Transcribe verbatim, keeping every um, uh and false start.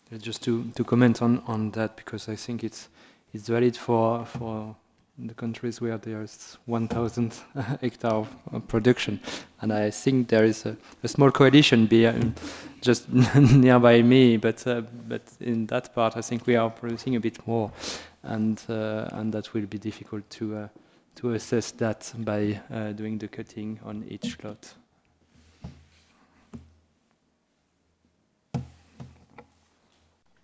Uh, Just to, to comment on, on that, because I think it's it's valid for for the countries where there's one thousand hectare of, of production, and I think there is a, a small coalition be, um, just nearby me, but uh, but in that part I think we are producing a bit more, and uh, and that will be difficult to uh, to assess that by uh, doing the cutting on each lot.